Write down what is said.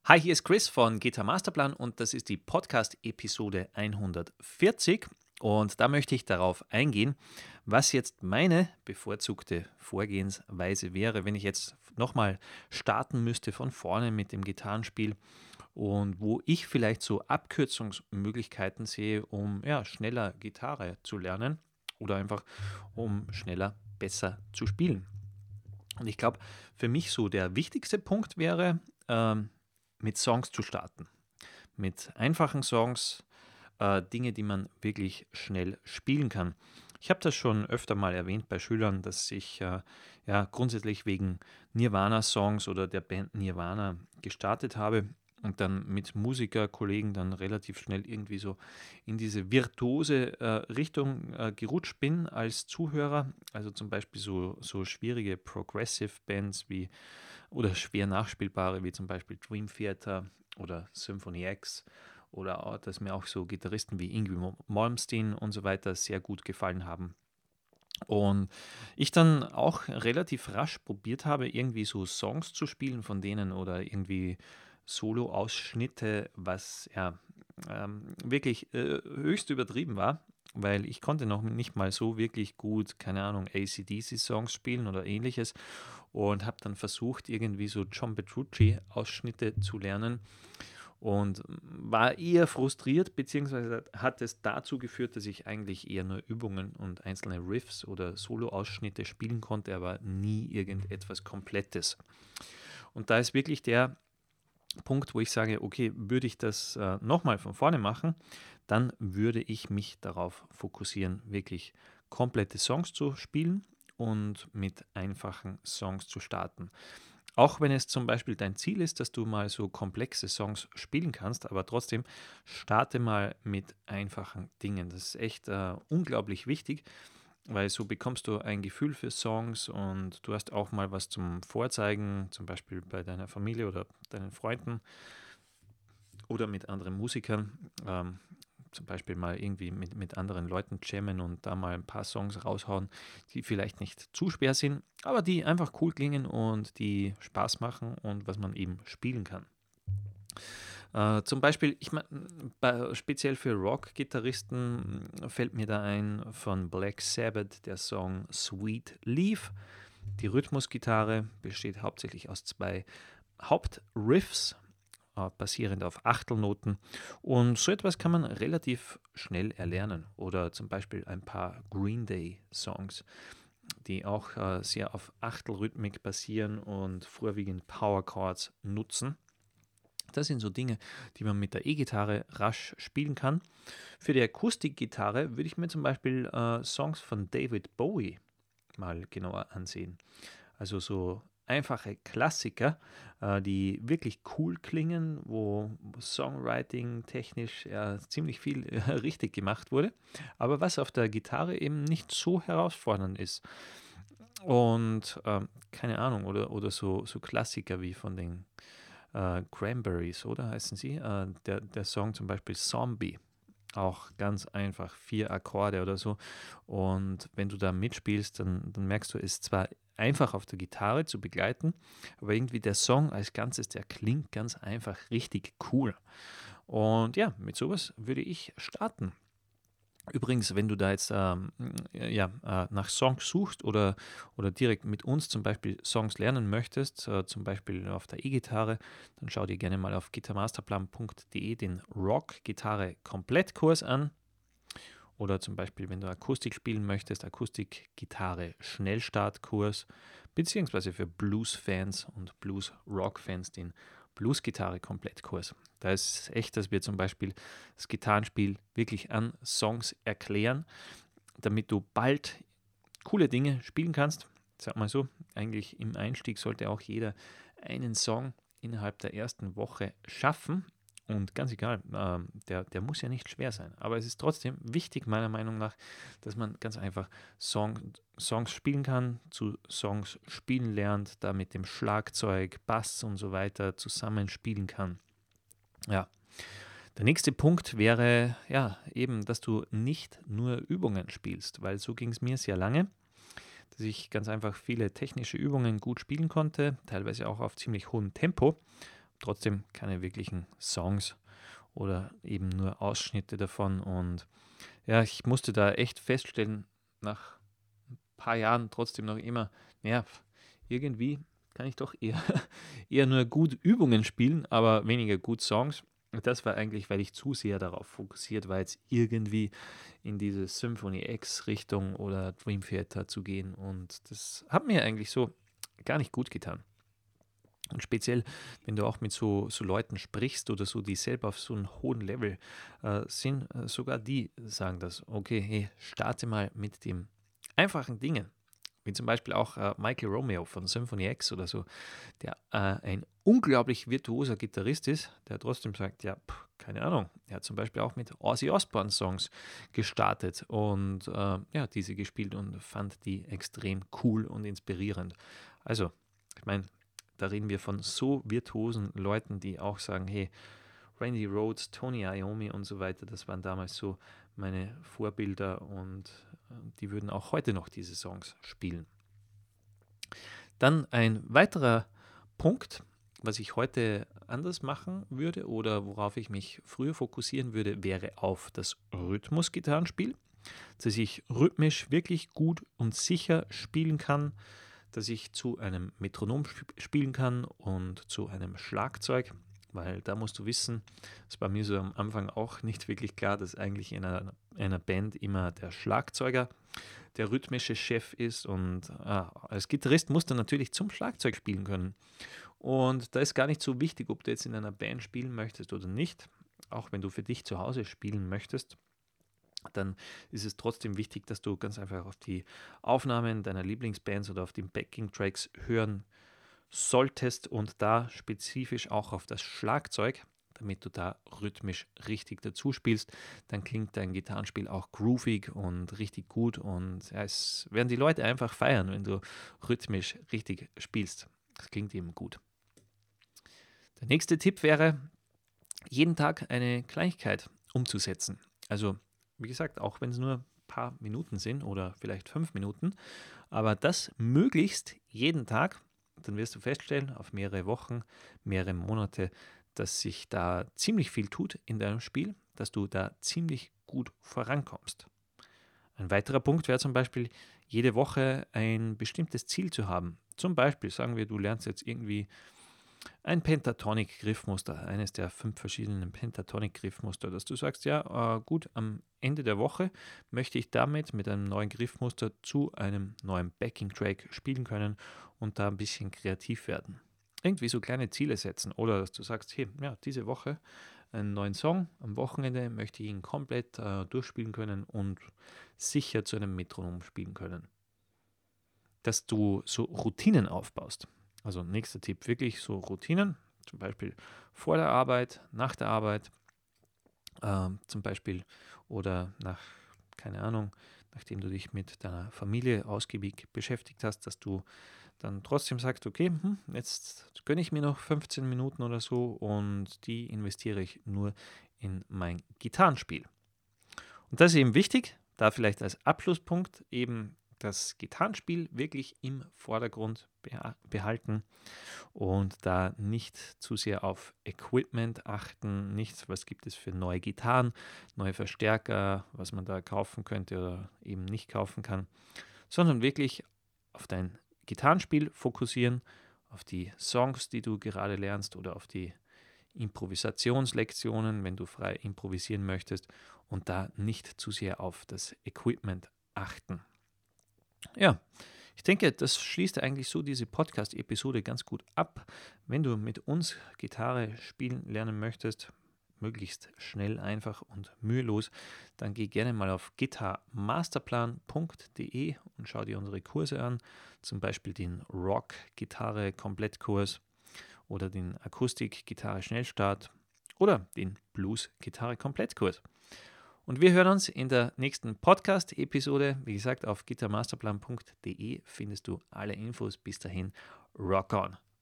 Hi, hier ist Chris von Gitarre Masterplan und das ist die Podcast-Episode 140. Und da möchte ich darauf eingehen, was jetzt meine bevorzugte Vorgehensweise wäre, wenn ich jetzt nochmal starten müsste von vorne mit dem Gitarrenspiel und wo ich vielleicht so Abkürzungsmöglichkeiten sehe, um ja, schneller Gitarre zu lernen oder einfach um schneller besser zu spielen. Und ich glaube, für mich so der wichtigste Punkt wäre, mit Songs zu starten. Mit einfachen Songs, Dinge, die man wirklich schnell spielen kann. Ich habe das schon öfter mal erwähnt bei Schülern, dass ich ja grundsätzlich wegen Nirvana-Songs oder der Band Nirvana gestartet habe und dann mit Musikerkollegen dann relativ schnell irgendwie so in diese virtuose Richtung gerutscht bin als Zuhörer. Also zum Beispiel so schwierige Progressive Bands wie oder schwer nachspielbare wie zum Beispiel Dream Theater oder Symphony X oder auch, dass mir auch so Gitarristen wie Yngwie Malmsteen und so weiter sehr gut gefallen haben. Und ich dann auch relativ rasch probiert habe, irgendwie so Songs zu spielen von denen oder irgendwie Solo-Ausschnitte, was ja wirklich höchst übertrieben war, weil ich konnte noch nicht mal so wirklich gut, keine Ahnung, AC/DC-Songs spielen oder ähnliches und habe dann versucht, irgendwie so John Petrucci-Ausschnitte zu lernen und war eher frustriert, beziehungsweise hat es dazu geführt, dass ich eigentlich eher nur Übungen und einzelne Riffs oder Solo-Ausschnitte spielen konnte, aber nie irgendetwas Komplettes. Und da ist wirklich der Punkt, wo ich sage, okay, würde ich das nochmal von vorne machen, dann würde ich mich darauf fokussieren, wirklich komplette Songs zu spielen und mit einfachen Songs zu starten. Auch wenn es zum Beispiel dein Ziel ist, dass du mal so komplexe Songs spielen kannst, aber trotzdem starte mal mit einfachen Dingen. Das ist echt unglaublich wichtig, weil so bekommst du ein Gefühl für Songs und du hast auch mal was zum Vorzeigen, zum Beispiel bei deiner Familie oder deinen Freunden oder mit anderen Musikern. Zum Beispiel mal irgendwie mit anderen Leuten jammen und da mal ein paar Songs raushauen, die vielleicht nicht zu schwer sind, aber die einfach cool klingen und die Spaß machen und was man eben spielen kann. Zum Beispiel, ich mein, speziell für Rock-Gitarristen fällt mir da ein von Black Sabbath der Song Sweet Leaf. Die Rhythmusgitarre besteht hauptsächlich aus zwei Hauptriffs, basierend auf Achtelnoten. Und so etwas kann man relativ schnell erlernen. Oder zum Beispiel ein paar Green Day Songs, die auch sehr auf Achtelrhythmik basieren und vorwiegend Power Chords nutzen. Das sind so Dinge, die man mit der E-Gitarre rasch spielen kann. Für die Akustikgitarre würde ich mir zum Beispiel Songs von David Bowie mal genauer ansehen. Also so einfache Klassiker, die wirklich cool klingen, wo Songwriting technisch ziemlich viel richtig gemacht wurde, aber was auf der Gitarre eben nicht so herausfordernd ist. Und keine Ahnung, oder so Klassiker wie von den Cranberries, oder heißen sie? Der Song zum Beispiel Zombie. Auch ganz einfach, 4 Akkorde oder so. Und wenn du da mitspielst, dann merkst du, es ist zwar einfach auf der Gitarre zu begleiten, aber irgendwie der Song als Ganzes, der klingt ganz einfach richtig cool. Und ja, mit sowas würde ich starten. Übrigens, wenn du da jetzt nach Songs suchst oder direkt mit uns zum Beispiel Songs lernen möchtest, zum Beispiel auf der E-Gitarre, dann schau dir gerne mal auf gitarmasterplan.de den Rock-Gitarre-Komplettkurs an. Oder zum Beispiel, wenn du Akustik spielen möchtest, Akustik-Gitarre-Schnellstartkurs, beziehungsweise für Blues-Fans und Blues-Rock-Fans den Blues-Gitarre-Komplettkurs. Da ist echt, dass wir zum Beispiel das Gitarrenspiel wirklich an Songs erklären, damit du bald coole Dinge spielen kannst. Sag mal so, eigentlich im Einstieg sollte auch jeder einen Song innerhalb der ersten Woche schaffen. Und ganz egal, der muss ja nicht schwer sein. Aber es ist trotzdem wichtig, meiner Meinung nach, dass man ganz einfach Songs spielen kann, zu Songs spielen lernt, da mit dem Schlagzeug, Bass und so weiter zusammenspielen kann. Ja, der nächste Punkt wäre ja eben, dass du nicht nur Übungen spielst, weil so ging es mir sehr lange, dass ich ganz einfach viele technische Übungen gut spielen konnte, teilweise auch auf ziemlich hohem Tempo. trotzdem keine wirklichen Songs oder eben nur Ausschnitte davon. Und ja, ich musste da echt feststellen, nach ein paar Jahren trotzdem noch immer, ja, irgendwie kann ich doch eher, eher nur gut Übungen spielen, aber weniger gut Songs. Und das war eigentlich, weil ich zu sehr darauf fokussiert war, jetzt irgendwie in diese Symphony X-Richtung oder Dream Theater zu gehen. Und das hat mir eigentlich so gar nicht gut getan. Und speziell, wenn du auch mit so Leuten sprichst oder so, die selber auf so einem hohen Level sind, sogar die sagen das, okay, hey, starte mal mit den einfachen Dingen. Wie zum Beispiel auch Michael Romeo von Symphony X oder so, der ein unglaublich virtuoser Gitarrist ist, der trotzdem sagt, ja, keine Ahnung, er hat zum Beispiel auch mit Ozzy Osbourne Songs gestartet und ja, diese gespielt und fand die extrem cool und inspirierend. Also, ich meine, da reden wir von so virtuosen Leuten, die auch sagen, hey, Randy Rhoads, Tony Iommi und so weiter, das waren damals so meine Vorbilder und die würden auch heute noch diese Songs spielen. Dann ein weiterer Punkt, was ich heute anders machen würde oder worauf ich mich früher fokussieren würde, wäre auf das Rhythmusgitarrenspiel, dass ich rhythmisch wirklich gut und sicher spielen kann, dass ich zu einem Metronom spielen kann und zu einem Schlagzeug, weil da musst du wissen, das war mir so am Anfang auch nicht wirklich klar, dass eigentlich in einer Band immer der Schlagzeuger der rhythmische Chef ist und als Gitarrist musst du natürlich zum Schlagzeug spielen können. Und da ist gar nicht so wichtig, ob du jetzt in einer Band spielen möchtest oder nicht, auch wenn du für dich zu Hause spielen möchtest. Dann ist es trotzdem wichtig, dass du ganz einfach auf die Aufnahmen deiner Lieblingsbands oder auf die Backing-Tracks hören solltest und da spezifisch auch auf das Schlagzeug, damit du da rhythmisch richtig dazu spielst. Dann klingt dein Gitarrenspiel auch groovig und richtig gut und ja, es werden die Leute einfach feiern, wenn du rhythmisch richtig spielst. Das klingt eben gut. Der nächste Tipp wäre, jeden Tag eine Kleinigkeit umzusetzen. Also wie gesagt, auch wenn es nur ein paar Minuten sind oder vielleicht 5 Minuten, aber das möglichst jeden Tag, dann wirst du feststellen, auf mehrere Wochen, mehrere Monate, dass sich da ziemlich viel tut in deinem Spiel, dass du da ziemlich gut vorankommst. Ein weiterer Punkt wäre zum Beispiel, jede Woche ein bestimmtes Ziel zu haben. Zum Beispiel sagen wir, du lernst jetzt irgendwie ein Pentatonic-Griffmuster, eines der 5 verschiedenen Pentatonic-Griffmuster, dass du sagst, ja, gut, am Ende der Woche möchte ich damit mit einem neuen Griffmuster zu einem neuen Backing-Track spielen können und da ein bisschen kreativ werden. Irgendwie so kleine Ziele setzen oder dass du sagst, hey, ja, diese Woche einen neuen Song, am Wochenende möchte ich ihn komplett durchspielen können und sicher zu einem Metronom spielen können. Dass du so Routinen aufbaust. Also nächster Tipp, wirklich so Routinen, zum Beispiel vor der Arbeit, nach der Arbeit, zum Beispiel oder keine Ahnung, nachdem du dich mit deiner Familie ausgiebig beschäftigt hast, dass du dann trotzdem sagst, okay, jetzt gönne ich mir noch 15 Minuten oder so und die investiere ich nur in mein Gitarrenspiel. Und das ist eben wichtig, da vielleicht als Abschlusspunkt eben das Gitarrenspiel wirklich im Vordergrund behalten und da nicht zu sehr auf Equipment achten, nicht, was gibt es für neue Gitarren, neue Verstärker, was man da kaufen könnte oder eben nicht kaufen kann, sondern wirklich auf dein Gitarrenspiel fokussieren, auf die Songs, die du gerade lernst oder auf die Improvisationslektionen, wenn du frei improvisieren möchtest und da nicht zu sehr auf das Equipment achten. Ja, ich denke, das schließt eigentlich so diese Podcast-Episode ganz gut ab. Wenn du mit uns Gitarre spielen lernen möchtest, möglichst schnell, einfach und mühelos, dann geh gerne mal auf gitarmasterplan.de und schau dir unsere Kurse an, zum Beispiel den Rock-Gitarre-Komplettkurs oder den Akustik-Gitarre-Schnellstart oder den Blues-Gitarre-Komplettkurs. Und wir hören uns in der nächsten Podcast-Episode. Wie gesagt, auf gitarmasterplan.de findest du alle Infos. Bis dahin, rock on!